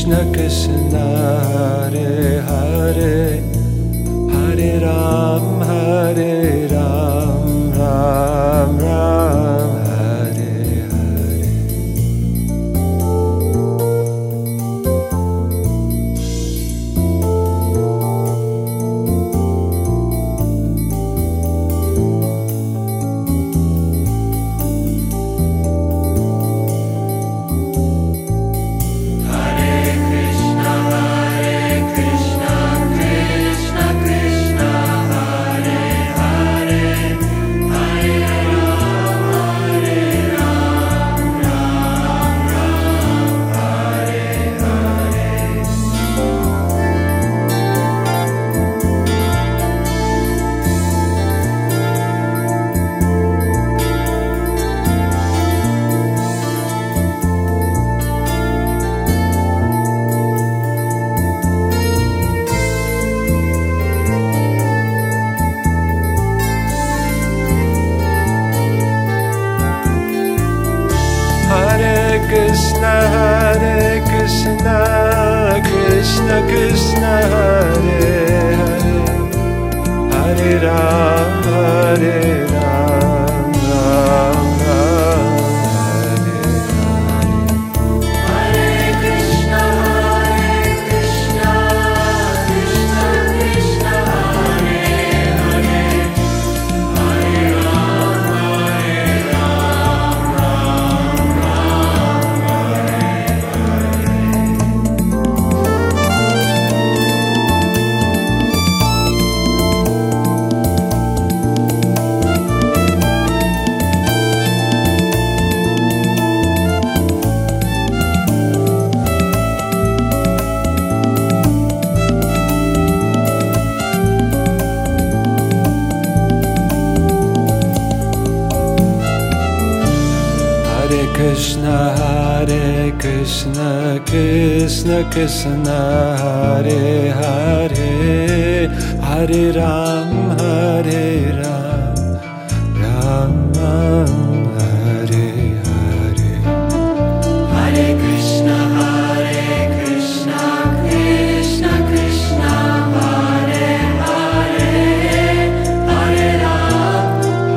Krishna Krishna Hare Hare Hare Ram Ram Ram Hare Hare. Krishna Hare Krishna Krishna Krishna Hare Hare Hare Ram Ram Ram Hare Hare. Hare Krishna Krishna Krishna Hare Hare Hare Ram Krishna Krishna Krishna Hare Hare Hare Ram Ram Hare Hare. Hare Krishna Krishna Krishna Hare Hare Hare Ram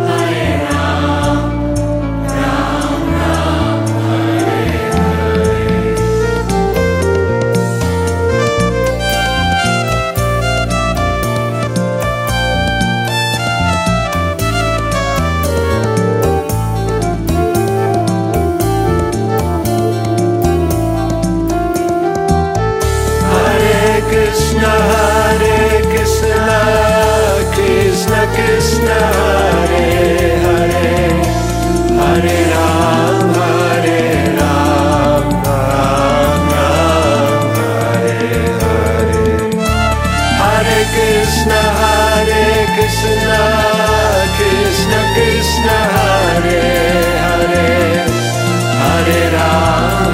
Krishna Krishna Krishna Hare Hare Hare Ram Ram Hare Hare. Hare Krishna Krishna Krishna Hare Hare Hare Ram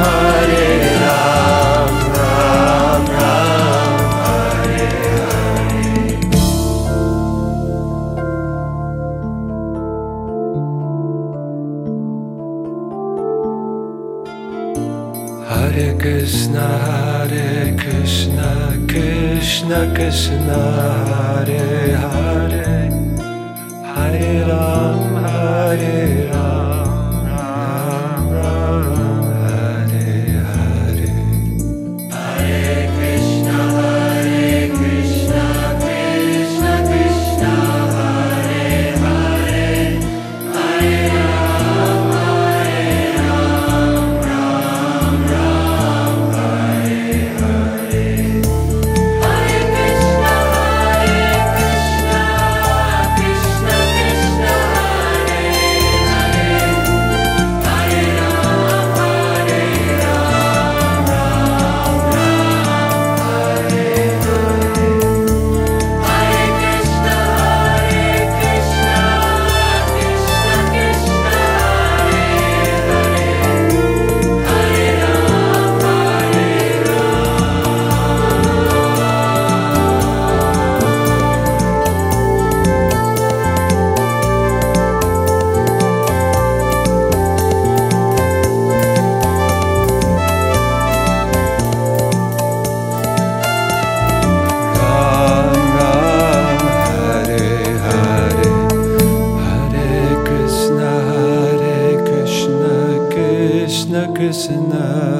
Hare Krishna Krishna Krishna Hare Hare Hare Ram Ram Hare Hare. Hare Krishna Krishna Krishna Hare Hare Hare Ram Krishna Krishna Krishna